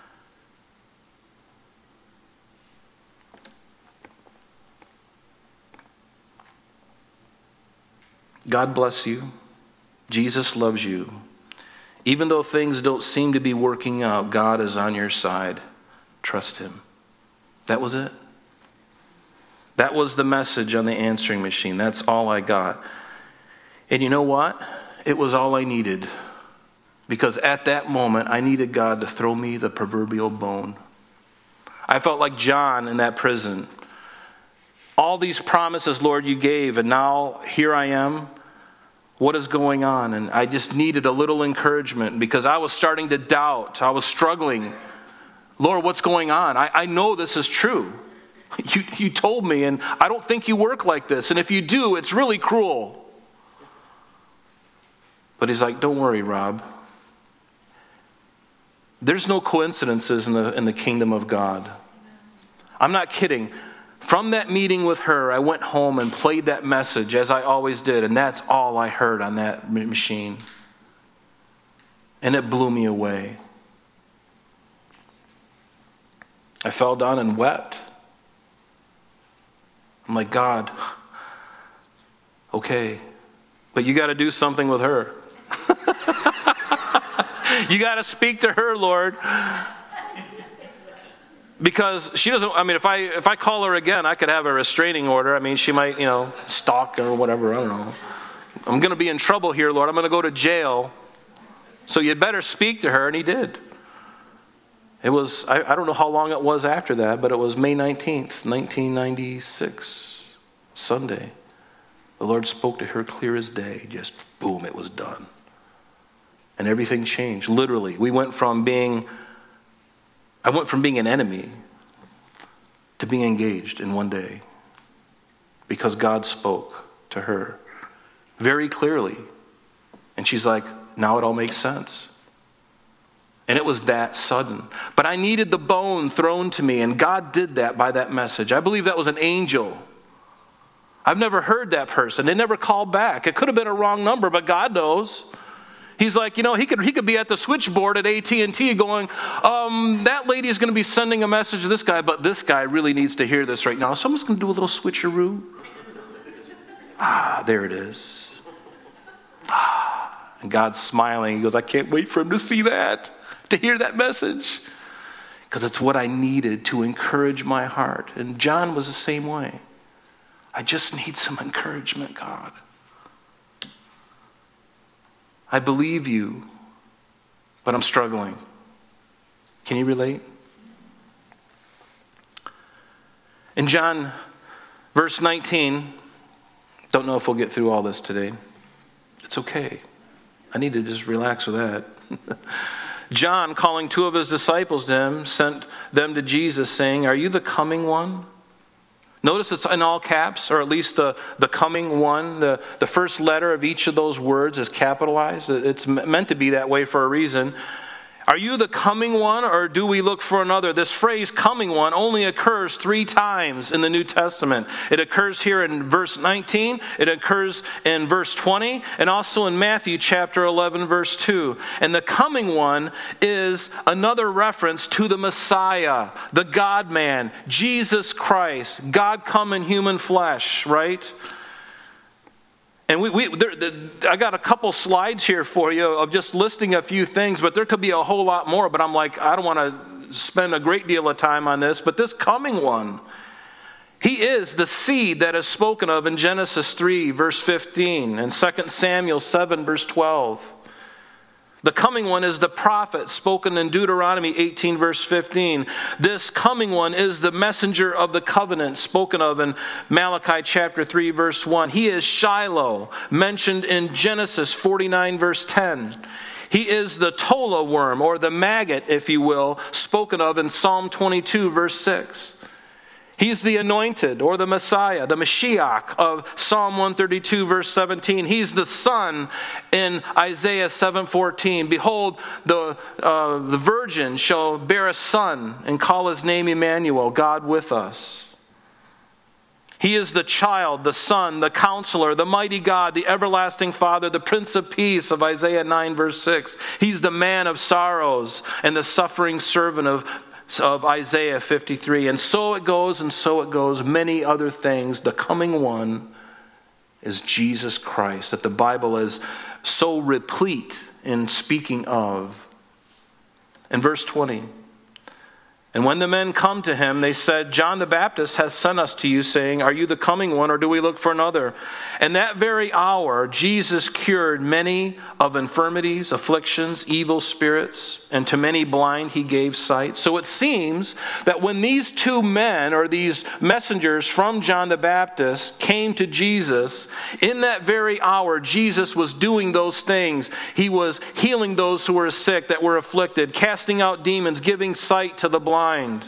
God bless you. Jesus loves you. Even though things don't seem to be working out, God is on your side. Trust him. That was it. That was the message on the answering machine. That's all I got. And you know what? It was all I needed. Because at that moment, I needed God to throw me the proverbial bone. I felt like John in that prison. All these promises, Lord, you gave, and now here I am. What is going on? And I just needed a little encouragement because I was starting to doubt. I was struggling. Lord, what's going on? I know this is true. You told me, and I don't think you work like this. And if you do, it's really cruel. But he's like, don't worry, Rob. There's no coincidences in the kingdom of God. I'm not kidding. From that meeting with her, I went home and played that message as I always did, and that's all I heard on that machine. And it blew me away. I fell down and wept. I'm like, God, okay, but you got to do something with her. You got to speak to her, Lord. Because she doesn't, if I call her again, I could have a restraining order. She might, stalk or whatever, I don't know. I'm going to be in trouble here, Lord. I'm going to go to jail. So you'd better speak to her, and he did. It was, I don't know how long it was after that, but it was May 19th, 1996, Sunday. The Lord spoke to her clear as day. Just boom, it was done. And everything changed, literally. I went from being an enemy to being engaged in one day because God spoke to her very clearly. And she's like, now it all makes sense. And it was that sudden. But I needed the bone thrown to me, and God did that by that message. I believe that was an angel. I've never heard that person. They never called back. It could have been a wrong number, but God knows. He's like, he could be at the switchboard at AT&T going, that lady is going to be sending a message to this guy, but this guy really needs to hear this right now. Someone's going to do a little switcheroo. There it is. And God's smiling. He goes, I can't wait for him to see that, to hear that message. Because it's what I needed to encourage my heart. And John was the same way. I just need some encouragement, God. I believe you, but I'm struggling. Can you relate? In John, verse 19, don't know if we'll get through all this today. It's okay. I need to just relax with that. John, calling two of his disciples to him, sent them to Jesus, saying, are you the coming one? Notice it's in all caps, or at least the coming one. The first letter of each of those words is capitalized. It's meant to be that way for a reason. Are you the coming one, or do we look for another? This phrase, coming one, only occurs 3 times in the New Testament. It occurs here in verse 19, it occurs in verse 20, and also in Matthew chapter 11, verse 2. And the coming one is another reference to the Messiah, the God-man, Jesus Christ, God come in human flesh, right? And I got a couple slides here for you of just listing a few things, but there could be a whole lot more. But I'm like, I don't want to spend a great deal of time on this. But this coming one, he is the seed that is spoken of in Genesis 3, verse 15, and 2 Samuel 7, verse 12. The coming one is the prophet spoken in Deuteronomy 18, verse 15. This coming one is the messenger of the covenant spoken of in Malachi chapter 3, verse 1. He is Shiloh, mentioned in Genesis 49, verse 10. He is the tola worm, or the maggot, if you will, spoken of in Psalm 22, verse 6. He's the anointed, or the Messiah, the Mashiach of Psalm 132, verse 17. He's the Son in Isaiah 7:14. Behold, the virgin shall bear a son and call his name Emmanuel, God with us. He is the child, the Son, the Counselor, the mighty God, the everlasting Father, the Prince of Peace of Isaiah 9, verse 6. He's the man of sorrows and the suffering servant of Isaiah 53. And so it goes, many other things. The coming one is Jesus Christ, that the Bible is so replete in speaking of. In verse 20, and when the men come to him, they said, John the Baptist has sent us to you, saying, are you the coming one, or do we look for another? And that very hour, Jesus cured many of infirmities, afflictions, evil spirits, and to many blind he gave sight. So it seems that when these 2 men, or these messengers from John the Baptist, came to Jesus, in that very hour, Jesus was doing those things. He was healing those who were sick, that were afflicted, casting out demons, giving sight to the blind. And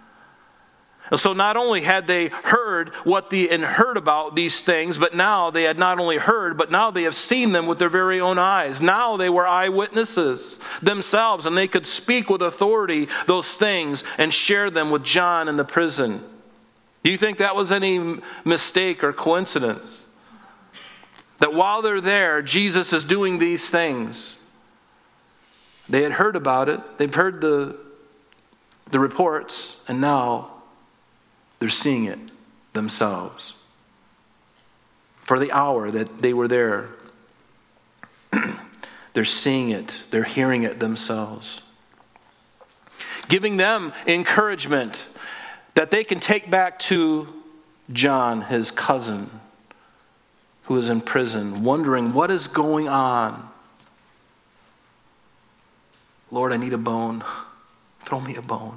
so not only had they heard about these things, but now they had not only heard, but now they have seen them with their very own eyes. Now they were eyewitnesses themselves, and they could speak with authority those things and share them with John in the prison. Do you think that was any mistake or coincidence? That while they're there, Jesus is doing these things. They had heard about it. They've heard the reports, and now they're seeing it themselves. For the hour that they were there, they're seeing it, they're hearing it themselves. Giving them encouragement that they can take back to John, his cousin, who is in prison, wondering what is going on. Lord, I need a bone. Throw me a bone.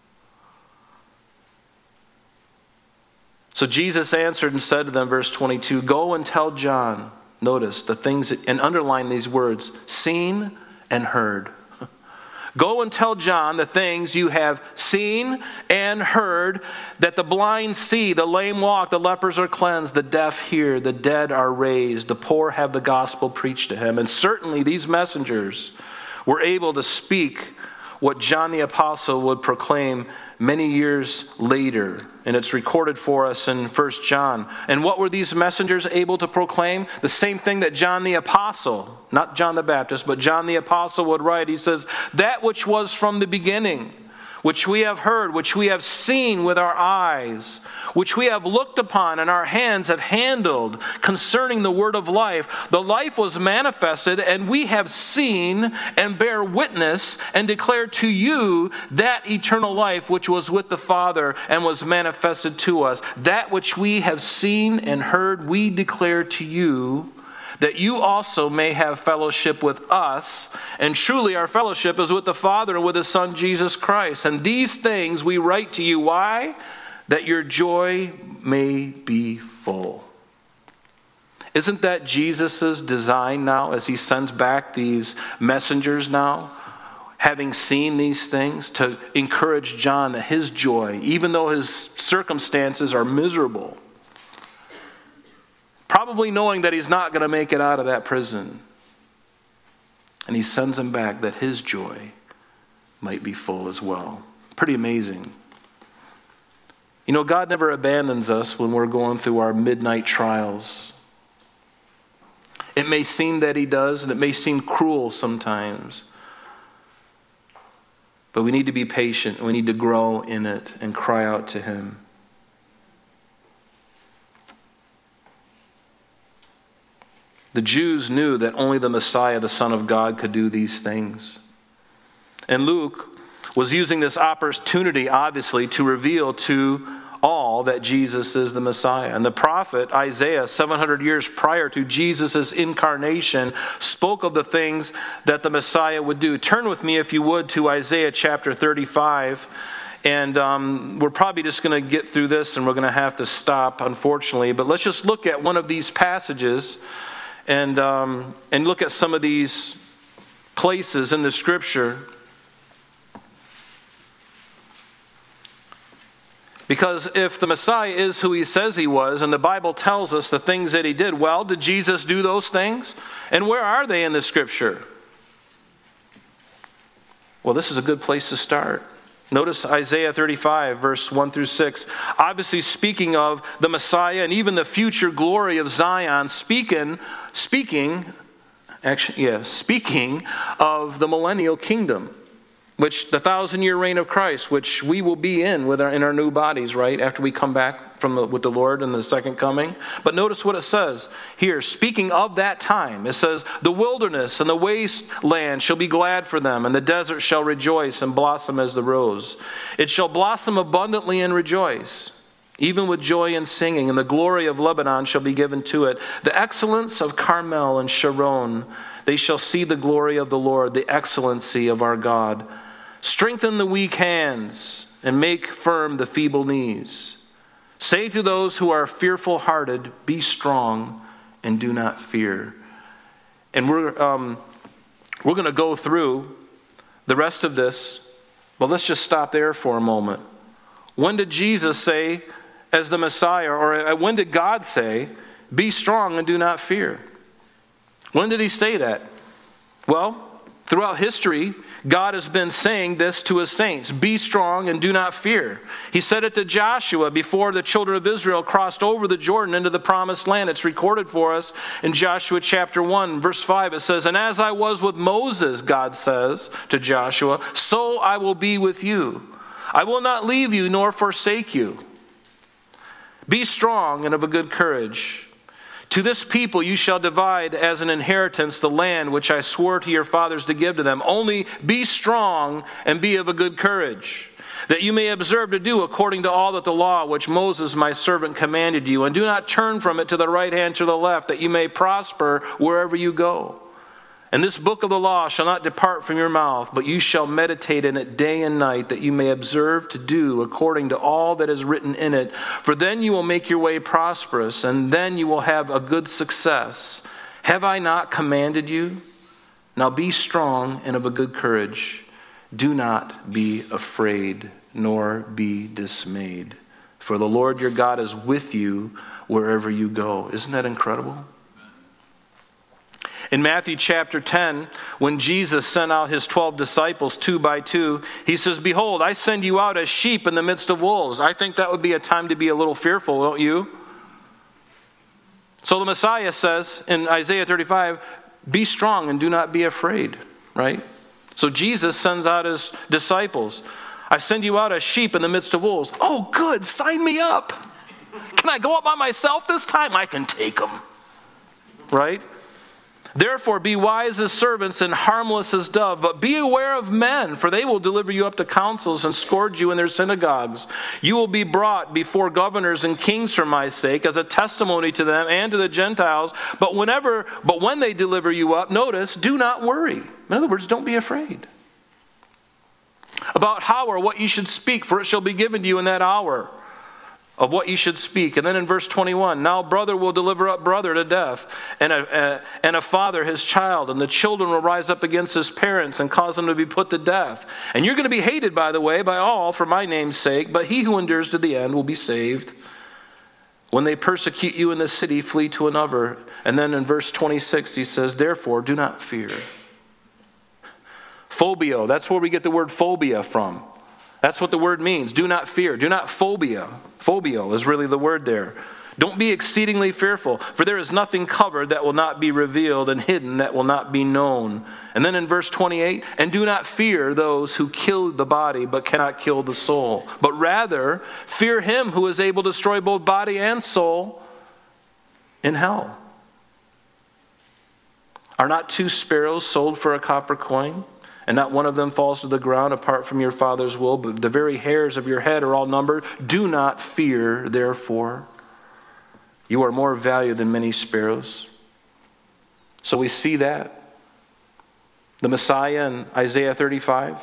So Jesus answered and said to them, verse 22, go and tell John, notice the things, and underline these words, seen and heard. Go and tell John the things you have seen and heard, that the blind see, the lame walk, the lepers are cleansed, the deaf hear, the dead are raised, the poor have the gospel preached to him. And certainly these messengers were able to speak what John the Apostle would proclaim many years later. And it's recorded for us in 1 John. And what were these messengers able to proclaim? The same thing that John the Apostle, not John the Baptist, but John the Apostle would write. He says, that which was from the beginning, which we have heard, which we have seen with our eyes, which we have looked upon and our hands have handled concerning the word of life. The life was manifested, and we have seen and bear witness and declare to you that eternal life which was with the Father and was manifested to us. That which we have seen and heard, we declare to you, that you also may have fellowship with us. And truly our fellowship is with the Father and with His Son, Jesus Christ. And these things we write to you. Why? That your joy may be full. Isn't that Jesus' design now as He sends back these messengers now? Having seen these things, to encourage John that his joy, even though his circumstances are miserable, probably knowing that he's not going to make it out of that prison. And he sends him back that his joy might be full as well. Pretty amazing. You know, God never abandons us when we're going through our midnight trials. It may seem that he does, and it may seem cruel sometimes. But we need to be patient. We need to grow in it and cry out to him. The Jews knew that only the Messiah, the Son of God, could do these things. And Luke was using this opportunity, obviously, to reveal to all that Jesus is the Messiah. And the prophet Isaiah, 700 years prior to Jesus' incarnation, spoke of the things that the Messiah would do. Turn with me, if you would, to Isaiah chapter 35. And we're probably just going to get through this, and we're going to have to stop, unfortunately. But let's just look at one of these passages and look at some of these places in the Scripture. Because if the Messiah is who he says he was, and the Bible tells us the things that he did, well, did Jesus do those things? And where are they in the Scripture? Well, this is a good place to start. Notice Isaiah 35, verse 1 through 6. Obviously speaking of the Messiah and even the future glory of Zion, speaking of the millennial kingdom, which the 1,000-year reign of Christ, which we will be in in our new bodies, right, after we come back with the Lord in the second coming. But notice what it says here. Speaking of that time, it says, "The wilderness and the wasteland shall be glad for them, and the desert shall rejoice and blossom as the rose. It shall blossom abundantly and rejoice, even with joy and singing, and the glory of Lebanon shall be given to it. The excellence of Carmel and Sharon, they shall see the glory of the Lord, the excellency of our God. Strengthen the weak hands and make firm the feeble knees. Say to those who are fearful-hearted, be strong and do not fear." And we're going to go through the rest of this, but let's just stop there for a moment. When did Jesus say, as the Messiah, or when did God say, be strong and do not fear? When did he say that? Well, throughout history, God has been saying this to his saints. Be strong and do not fear. He said it to Joshua before the children of Israel crossed over the Jordan into the promised land. It's recorded for us in Joshua chapter 1, verse 5. It says, "And as I was with Moses," God says to Joshua, "so I will be with you. I will not leave you nor forsake you. Be strong and of a good courage. To this people you shall divide as an inheritance the land which I swore to your fathers to give to them. Only be strong and be of a good courage, that you may observe to do according to all that the law which Moses my servant commanded you. And do not turn from it to the right hand, to the left, that you may prosper wherever you go. And this book of the law shall not depart from your mouth, but you shall meditate in it day and night, that you may observe to do according to all that is written in it. For then you will make your way prosperous, and then you will have a good success. Have I not commanded you? Now be strong and of a good courage. Do not be afraid, nor be dismayed. For the Lord your God is with you wherever you go." Isn't that incredible? In Matthew chapter 10, when Jesus sent out his 12 disciples 2 by 2, he says, "Behold, I send you out as sheep in the midst of wolves." I think that would be a time to be a little fearful, don't you? So the Messiah says in Isaiah 35, be strong and do not be afraid, right? So Jesus sends out his disciples. "I send you out as sheep in the midst of wolves." Oh, good, sign me up. Can I go up by myself this time? I can take them, right? "Therefore be wise as servants and harmless as doves, but be aware of men, for they will deliver you up to councils and scourge you in their synagogues. You will be brought before governors and kings for my sake, as a testimony to them and to the Gentiles. But when they deliver you up, notice, do not worry." In other words, don't be afraid about how or what you should speak, for it shall be given to you in that hour of what you should speak. And then in verse 21, "Now brother will deliver up brother to death, and a father his child, and the children will rise up against his parents and cause them to be put to death. And you're going to be hated, by the way, by all for my name's sake, but he who endures to the end will be saved. When they persecute you in the city, flee to another." And then in verse 26, he says, "Therefore do not fear. Phobio, that's where we get the word phobia from. That's what the word means. Do not fear. Do not phobia. Phobio is really the word there. Don't be exceedingly fearful, for there is nothing covered that will not be revealed, and hidden that will not be known. And then in verse 28, and do not fear those who kill the body but cannot kill the soul, but rather fear him who is able to destroy both body and soul in hell. Are not 2 sparrows sold for a copper coin? And not one of them falls to the ground apart from your Father's will, but the very hairs of your head are all numbered. Do not fear, therefore. You are more valuable than many sparrows. So we see that. The Messiah in Isaiah 35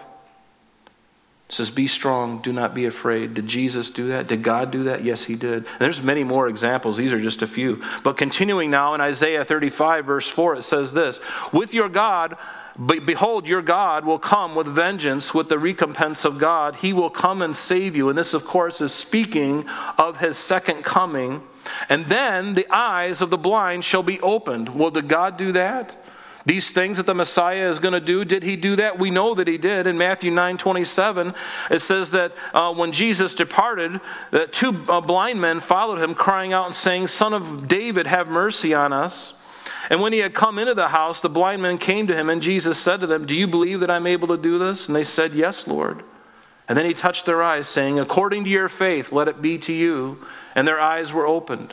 says, be strong, do not be afraid. Did Jesus do that? Did God do that? Yes, he did. And there's many more examples. These are just a few. But continuing now in Isaiah 35, verse 4, it says this, with your God, behold, your God will come with vengeance, with the recompense of God. He will come and save you. And this, of course, is speaking of his second coming. And then the eyes of the blind shall be opened. Well, did God do that? These things that the Messiah is going to do, did he do that? We know that he did. In Matthew 9:27, it says that when Jesus departed, that 2 blind men followed him, crying out and saying, Son of David, have mercy on us. And when he had come into the house, the blind men came to him, and Jesus said to them, do you believe that I'm able to do this? And they said, yes, Lord. And then he touched their eyes, saying, according to your faith, let it be to you. And their eyes were opened.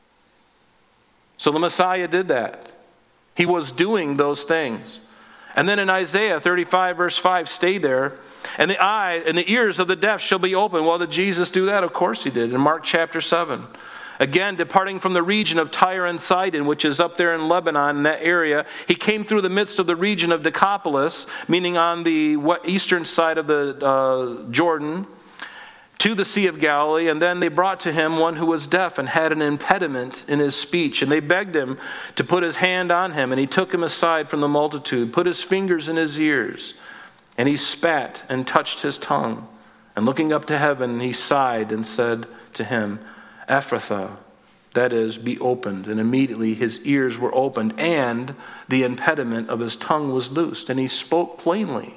So the Messiah did that. He was doing those things. And then in Isaiah 35, verse 5, stay there. And the eye and the ears of the deaf shall be open. Well, did Jesus do that? Of course he did. In Mark chapter 7. Again, departing from the region of Tyre and Sidon, which is up there in Lebanon, in that area, he came through the midst of the region of Decapolis, meaning on the eastern side of the Jordan, to the Sea of Galilee. And then they brought to him one who was deaf and had an impediment in his speech. And they begged him to put his hand on him. And he took him aside from the multitude, put his fingers in his ears, and he spat and touched his tongue. And looking up to heaven, he sighed and said to him, Ephphatha, that is, be opened. And immediately his ears were opened, and the impediment of his tongue was loosed, and he spoke plainly.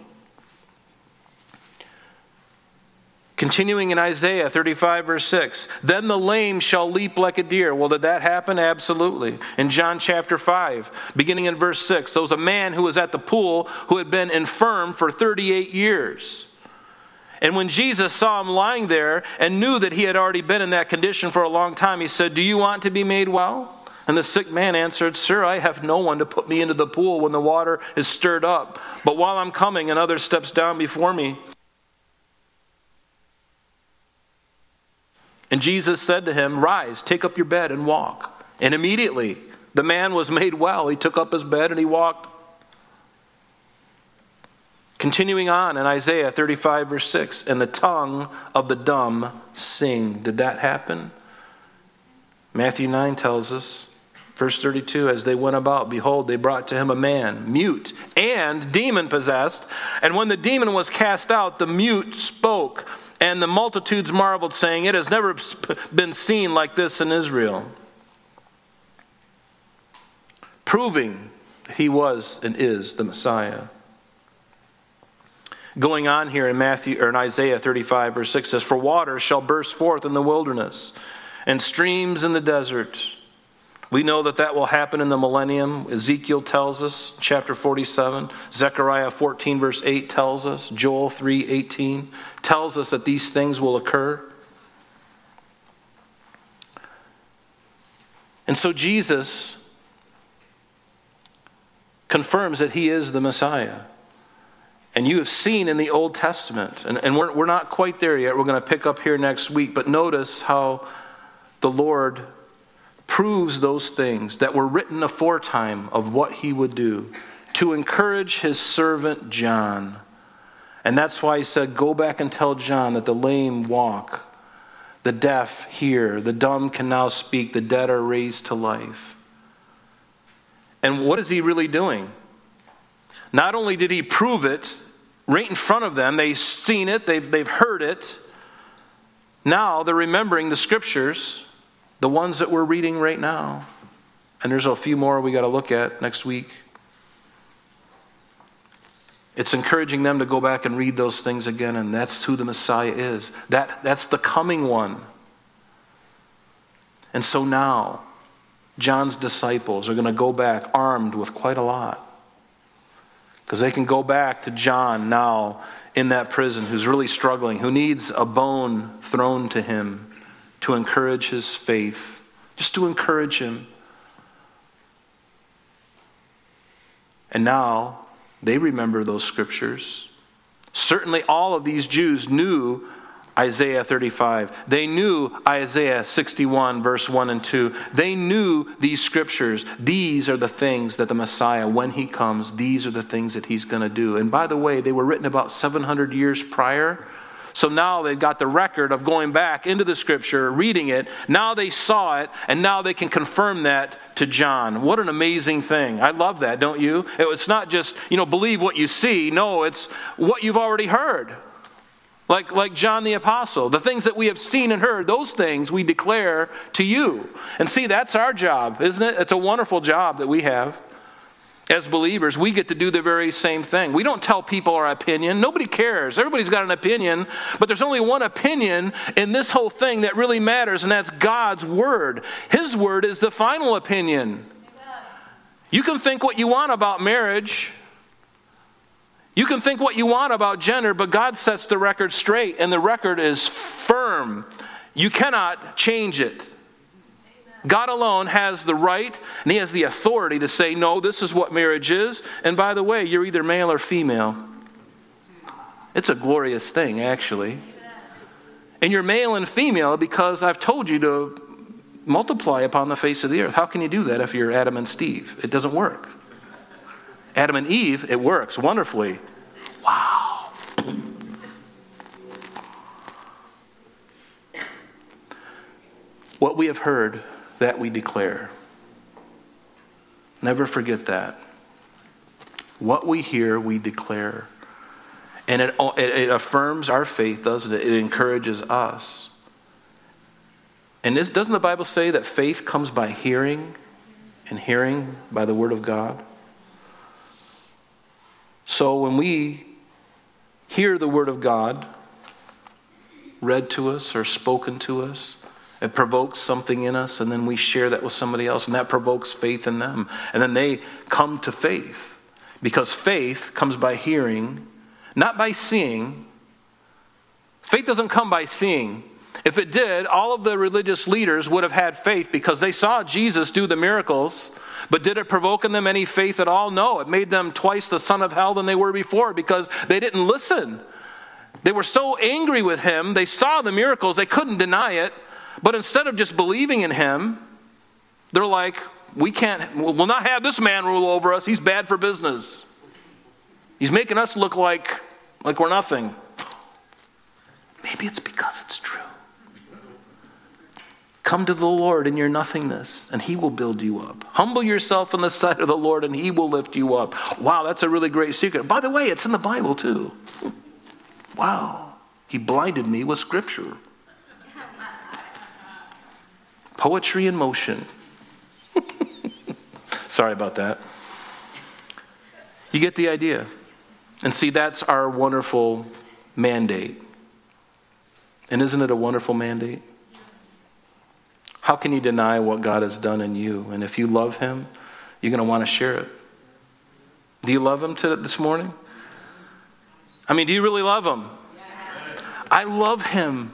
Continuing in Isaiah 35, verse 6, then the lame shall leap like a deer. Well, did that happen? Absolutely. In John chapter 5, beginning in verse 6, there was a man who was at the pool who had been infirm for 38 years. And when Jesus saw him lying there and knew that he had already been in that condition for a long time, he said, do you want to be made well? And the sick man answered, sir, I have no one to put me into the pool when the water is stirred up. But while I'm coming, another steps down before me. And Jesus said to him, rise, take up your bed and walk. And immediately the man was made well. He took up his bed and he walked. Continuing on in Isaiah 35, verse 6, and the tongue of the dumb sing. Did that happen? Matthew 9 tells us, verse 32, as they went about, behold, they brought to him a man, mute and demon-possessed. And when the demon was cast out, the mute spoke, and the multitudes marveled, saying, it has never been seen like this in Israel. Proving that he was and is the Messiah. Going on here in Isaiah 35, verse 6 says, for water shall burst forth in the wilderness, and streams in the desert. We know that will happen in the millennium. Ezekiel tells us, chapter 47. Zechariah 14, verse 8 tells us. Joel 3:18 tells us that these things will occur. And so Jesus confirms that he is the Messiah. And you have seen in the Old Testament, and we're not quite there yet. We're going to pick up here next week. But notice how the Lord proves those things that were written aforetime of what he would do to encourage his servant John. And that's why he said, go back and tell John that the lame walk, the deaf hear, the dumb can now speak, the dead are raised to life. And what is he really doing? Not only did he prove it right in front of them, they've seen it, they've heard it. Now they're remembering the scriptures, the ones that we're reading right now. And there's a few more we got to look at next week. It's encouraging them to go back and read those things again, and that's who the Messiah is. That's the coming one. And so now, John's disciples are going to go back armed with quite a lot. Because they can go back to John now in that prison who's really struggling, who needs a bone thrown to him to encourage his faith, just to encourage him. And now they remember those scriptures. Certainly all of these Jews knew Isaiah 35. They knew Isaiah 61, verse 1 and 2. They knew these scriptures. These are the things that the Messiah, when he comes, these are the things that he's going to do. And by the way, they were written about 700 years prior. So now they've got the record of going back into the scripture, reading it. Now they saw it, and now they can confirm that to John. What an amazing thing. I love that, don't you? It's not just, believe what you see. No, it's what you've already heard. Like John the Apostle, the things that we have seen and heard, those things we declare to you. And see, that's our job, isn't it? It's a wonderful job that we have. As believers, we get to do the very same thing. We don't tell people our opinion. Nobody cares. Everybody's got an opinion, but there's only one opinion in this whole thing that really matters, and that's God's word. His word is the final opinion. You can think what you want about marriage. You can think what you want about gender, but God sets the record straight, and the record is firm. You cannot change it. God alone has the right, and he has the authority to say, no, this is what marriage is. And by the way, you're either male or female. It's a glorious thing, actually. And you're male and female because I've told you to multiply upon the face of the earth. How can you do that if you're Adam and Steve? It doesn't work. Adam and Eve, it works wonderfully. Wow. What we have heard, that we declare. Never forget that. What we hear, we declare. And it affirms our faith, doesn't it? It encourages us. And doesn't the Bible say that faith comes by hearing, and hearing by the word of God? So when we hear the word of God read to us or spoken to us, it provokes something in us, and then we share that with somebody else, and that provokes faith in them. And then they come to faith, because faith comes by hearing, not by seeing. Faith doesn't come by seeing. If it did, all of the religious leaders would have had faith because they saw Jesus do the miracles. But did it provoke in them any faith at all? No. It made them twice the son of hell than they were before because they didn't listen. They were so angry with him. They saw the miracles. They couldn't deny it. But instead of just believing in him, they're like, we'll not have this man rule over us. He's bad for business. He's making us look like we're nothing. Maybe it's because it's true. Come to the Lord in your nothingness, and he will build you up. Humble yourself in the sight of the Lord, and he will lift you up. Wow, that's a really great secret. By the way, it's in the Bible too. Wow, he blinded me with scripture. Poetry in motion. Sorry about that. You get the idea. And see, that's our wonderful mandate. And isn't it a wonderful mandate? How can you deny what God has done in you? And if you love him, you're going to want to share it. Do you love him this morning? I mean, do you really love him? I love him.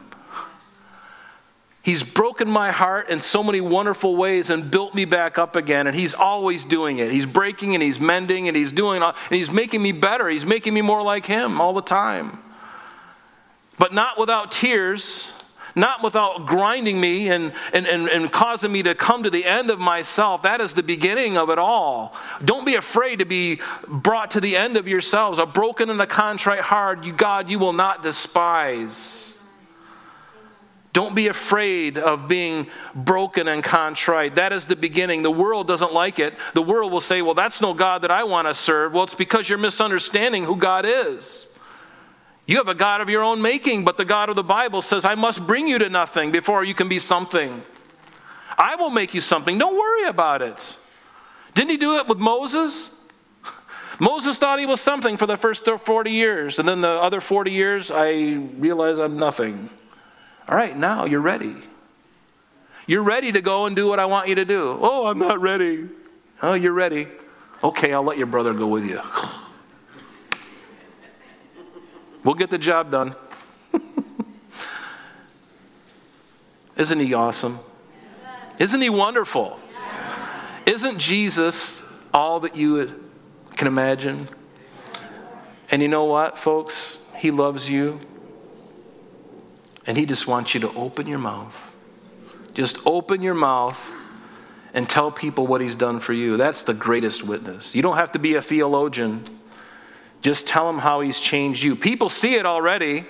He's broken my heart in so many wonderful ways and built me back up again. And he's always doing it. He's breaking and he's mending and he's doing all, and he's making me better. He's making me more like him all the time. But not without tears, not without grinding me and causing me to come to the end of myself. That is the beginning of it all. Don't be afraid to be brought to the end of yourselves. A broken and a contrite heart, God, you will not despise. Don't be afraid of being broken and contrite. That is the beginning. The world doesn't like it. The world will say, well, that's no God that I want to serve. Well, it's because you're misunderstanding who God is. You have a God of your own making, but the God of the Bible says, I must bring you to nothing before you can be something. I will make you something. Don't worry about it. Didn't he do it with Moses? Moses thought he was something for the first 40 years. And then the other 40 years, I realized I'm nothing. All right, now you're ready. You're ready to go and do what I want you to do. Oh, I'm not ready. Oh, you're ready. Okay, I'll let your brother go with you. We'll get the job done. Isn't he awesome? Isn't he wonderful? Isn't Jesus all that you can imagine? And you know what, folks? He loves you. And he just wants you to open your mouth. Just open your mouth and tell people what he's done for you. That's the greatest witness. You don't have to be a theologian. Just tell them how he's changed you. People see it already.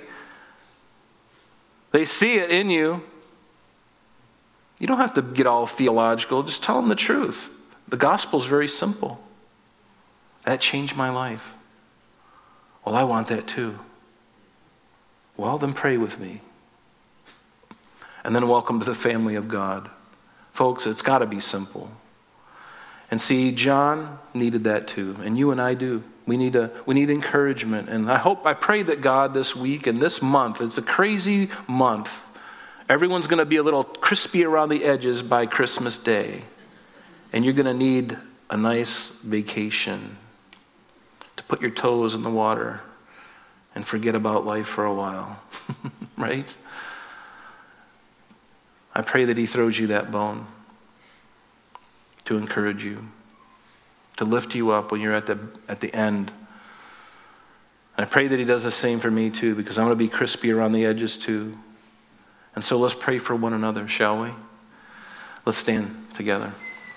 They see it in you. You don't have to get all theological. Just tell them the truth. The gospel is very simple. That changed my life. Well, I want that too. Well, then pray with me. And then welcome to the family of God. Folks, it's got to be simple. And see, John needed that too, and you and I do. We need encouragement. And I pray that God this week and this month, it's a crazy month. Everyone's going to be a little crispy around the edges by Christmas Day. And you're going to need a nice vacation to put your toes in the water and forget about life for a while. Right? I pray that he throws you that bone to encourage you, to lift you up when you're at the end. And I pray that he does the same for me too, because I'm going to be crispy around the edges too. And so let's pray for one another, shall we? Let's stand together.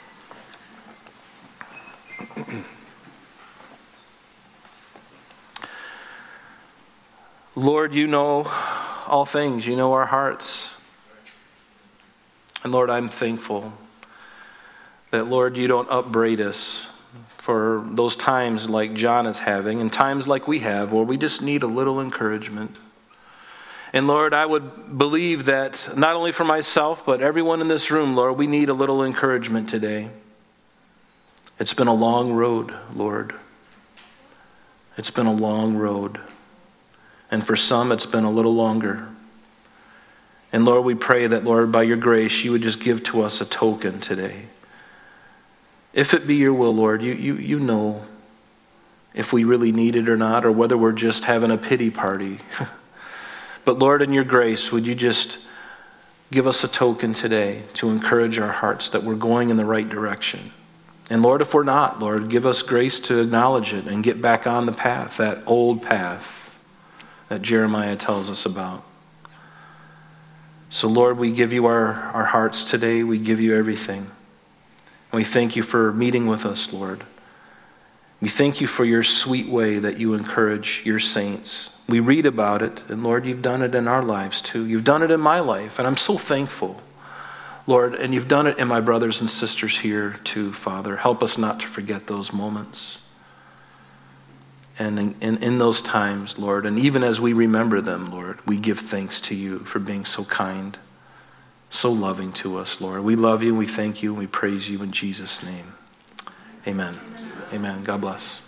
Lord, you know all things. You know our hearts. And Lord, I'm thankful that, Lord, you don't upbraid us for those times like John is having and times like we have where we just need a little encouragement. And Lord, I would believe that not only for myself, but everyone in this room, Lord, we need a little encouragement today. It's been a long road, Lord. It's been a long road. And for some, it's been a little longer. And Lord, we pray that, Lord, by your grace, you would just give to us a token today. If it be your will, Lord, you know if we really need it or not, or whether we're just having a pity party. But Lord, in your grace, would you just give us a token today to encourage our hearts that we're going in the right direction. And Lord, if we're not, Lord, give us grace to acknowledge it and get back on the path, that old path that Jeremiah tells us about. So Lord, we give you our hearts today. We give you everything. And we thank you for meeting with us, Lord. We thank you for your sweet way that you encourage your saints. We read about it, and Lord, you've done it in our lives too. You've done it in my life, and I'm so thankful, Lord, and you've done it in my brothers and sisters here too, Father. Help us not to forget those moments. And in those times, Lord, and even as we remember them, Lord, we give thanks to you for being so kind, so loving to us, Lord. We love you, we thank you, and we praise you in Jesus' name. Amen. Amen. God bless.